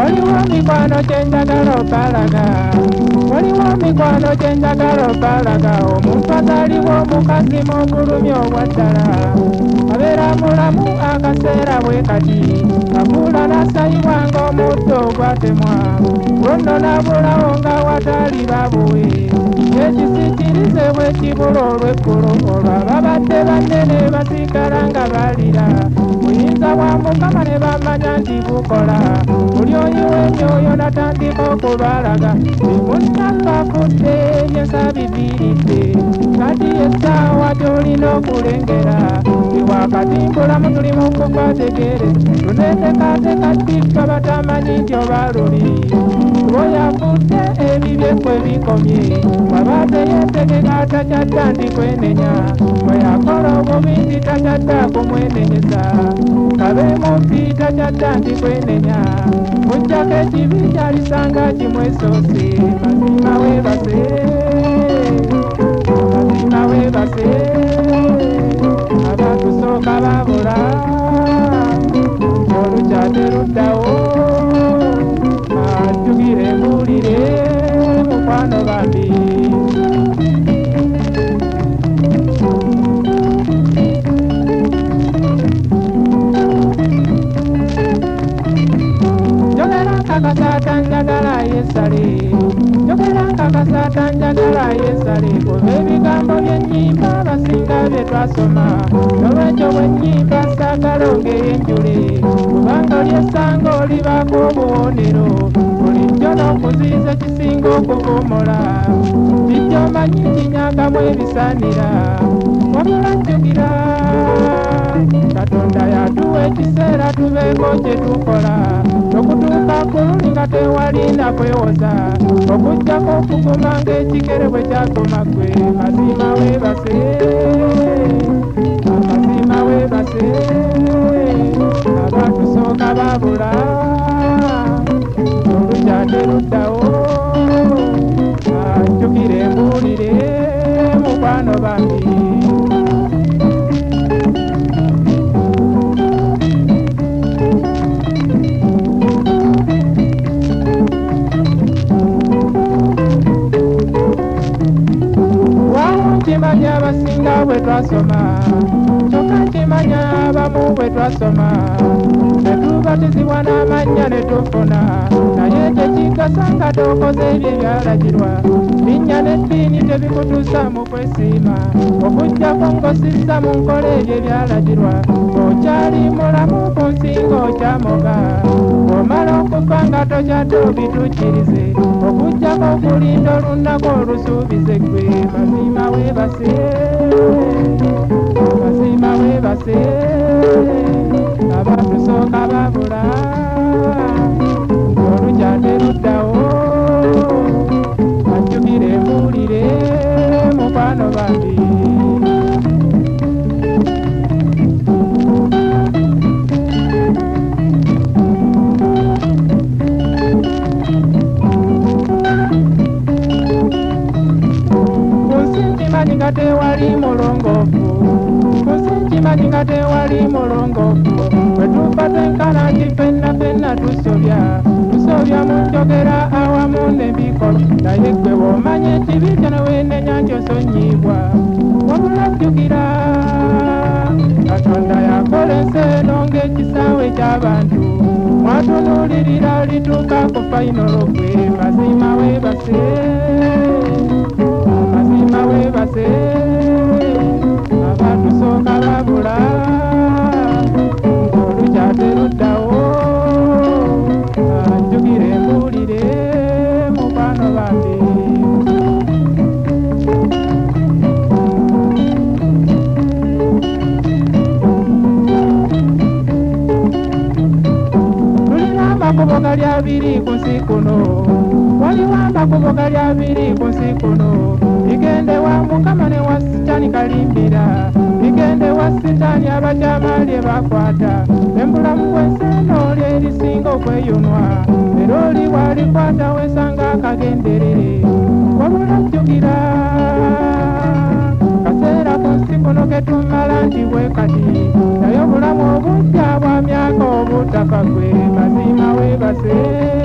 waliwo mikwano kyenjagala opalaga waliwo mikwano kyenjagala opalaga omuntu azaalibwa omukazi mu bulumi obwaddala abeera mulamu akaseera bwe kati afuula nasayibwa ng'omuddo ogwatemwa lwono nabulawo nga wataali babuwe ekisikirize bwe kibula olw'eggulo olwo ababadde bannene basigala nga balira buyinza bwa mukama ne bamanya nti bukola buli oyo w'emyoyo natandika okulwalaga emunnabafudde byesabiviiridde kati essaawa gy'olina okulengera iwakatimbulamu tuli mu kubategere tuneetekaateka ttipa batamanyi nti oba luli lwoyafudde ebibye kwe bikomye wabadde yeetegeka takyadda nti kwenenya bweyakola obubi nti takyadda kumwenenyeza kabe mumpi takyadda nti kwenenya mujjako ekibi kyalisanga kimwesoose mazima weebase mazima weebase abakusooka babula olukyate luddawo ajjukire mbuulire mukwano bambi njogera nkakasata njagala yesale njogera nkakasata njagala yesale kuba ebigambo by'ennyimba basinga bye twasoma nolwekyo bw'ennyimba saagala ongeyenjule kubanga olyesanga olibaako obuwonero bulijjo n'okuziyiza kisinga okuvumola kijjo omanyi kinyagamu ebisaanira wabula jjukira katonda yatuwa ekiseera tubeeko kye tukola okutuuka ku luli nga tewalina kwewoza okujjako okuguma ng'ekikere bwe kyaguma ggwe mazima weebase amazima weebase abatusooka babula olukyate luddawo ajjukire mbuulire mukwano bambi kimanya abasinga bwe twasoma kyokka kimanya abamu bwe twasoma ne tubatizibwa n'amannya ne tufuna naye tekigasa nga tokoze ebyo ebyalagirwa linnya n'eddiini tebikutuusa mu kwesiima okuggyako ng'osizza mu nkola ebyo ebyalagirwa okyali mulamu ku nsinga okyamoga omala okufa nga tokyadde obituukirize okuggyako okulinda olunaku olusuubize ggwe mazima weebase mazima weebase abatusooka babula olukyate luddawo ajjukire mbuulire mukwano bambi kunsinkimani nga tewali mulongoofu kunsinkimani nga tewali mulongoofu bwe tufa tenkana nti ffenna ffenna tusobya mu njogera awamu n'ebikola naye ggwe bw'omanya ekibi kyo ne weenenya nti osonyiibwa wabula jjukira katonda yakola ensi eno ng'ekisaawe ky'abantu mwatunuulirira lituuka ku fayinolo gwe mazima weebase mazima weebase abatusooka babula ng'olukyate luddawo ajjukire mbuulire mukwano bambi tulina amakubo gali abiri ku nsi kuno waliwo amakubo gali abiri ku nsi kuno igende wa mukama ne wa sitaani kalimbira igende wa sitaani abakyama lye bakwata embulamu bw'ensi eno lyerisinga okweyunwa era oli bw'alikwata wesanga akagenderere wabula jjukira kaseera ku nsi kuno ke tumala nti bwe kati naye obulamu obujja bwa myaka obutaka gwe mazima we mwebase